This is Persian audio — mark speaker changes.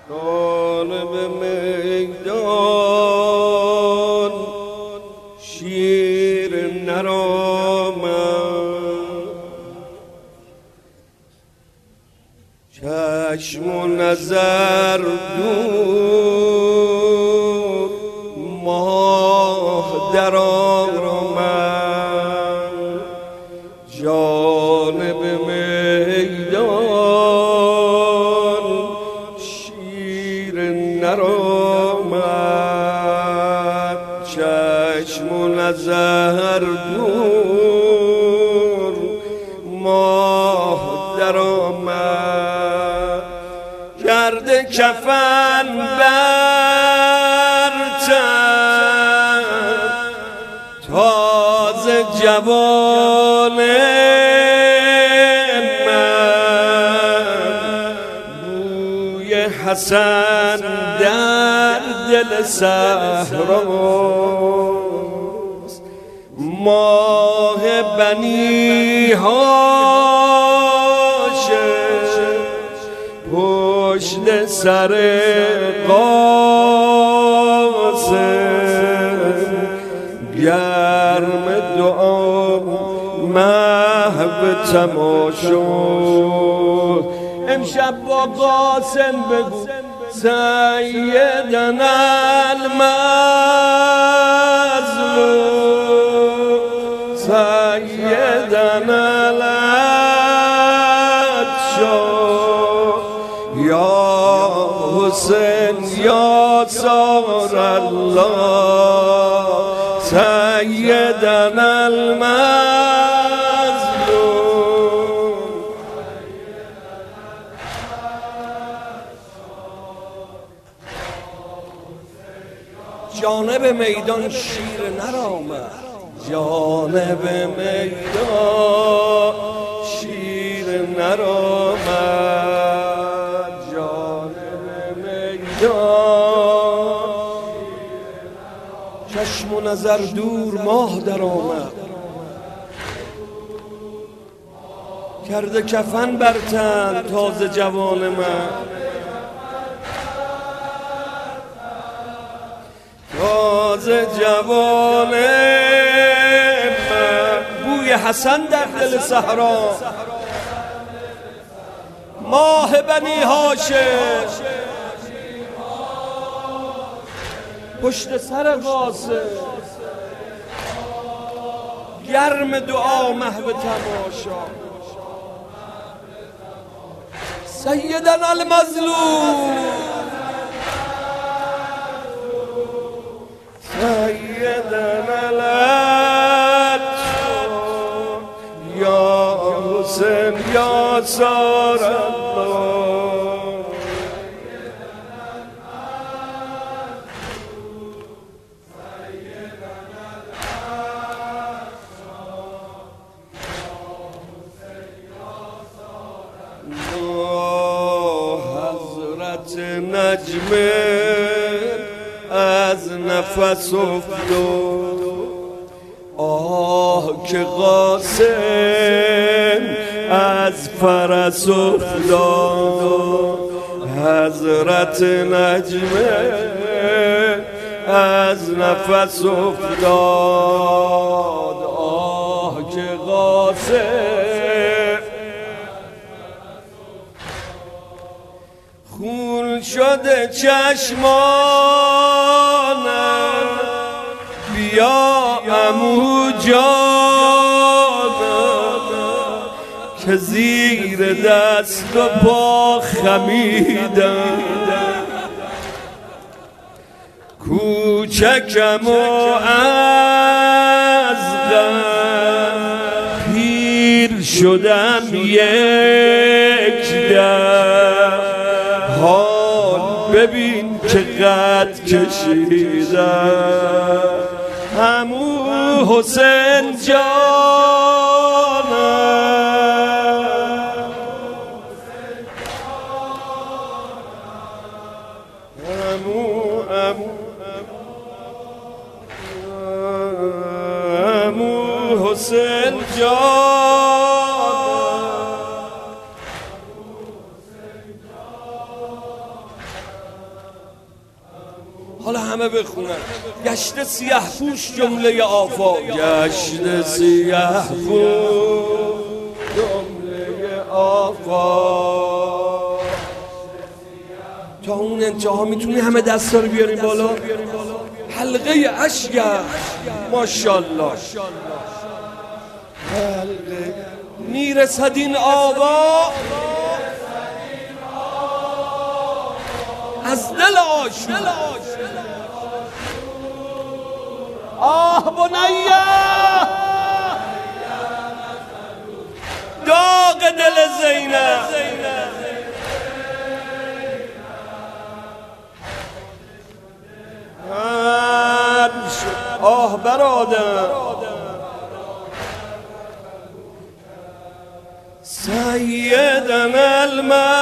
Speaker 1: طالب میدان شیر نرآمد، چشم و نظر دور ماه در آمد، جانب میدان شیر نرآمد، چشم و نظر دور ماه در آمد، کرده کفن بر تن تازه جوان من، بوی حسن در دل صحراست، ماه بنی هاشم پشت سر قاسم، گرم دعا محو تماشا. امشب با قاسم بگو سیدنا المظلوم، سیدنا العطشان، یا حسین یا سار الله، سیدنا المظلوم. جانب میدان شیر نرآمد، جانب میدان شیر نرآمد، جانب میدان چشم و نظر دور ماه در آمد، کرده کفن بر تن تازه جوان من، تازه جوان من، بوی حسن در دل صحرا، ماه بنی هاشم پشت سر قاسم، گرم دعا محو تماشا. سیدنا المظلوم، سیدنا العطشان، یا حسین یا سار الله، حضرت نجم از نفس افتاد، آه که قاسم از فرس افتاد، حضرت نجم از نفس افتاد، آه که قاسم خون شده چشمانم، بیا عمو جانم که زیر دست و پا خمیدم، کوچکم و از غم پیر شدم یک دم، حال ببین که قد کشیدم، عمو حسین جانم، عمو حسین جانم. همه بخونن. گشت سیاه پوش جمله آفاق، گشت سیاه پوش جمله آفاق. تا اون انتها میتونی همه دستا رو بیاریم بالا. حلقه اشک ماشاءالله میرسد این آوا از دل آشور. آه بنیه داغ دل زینب. آه برادر سیدنا المهدی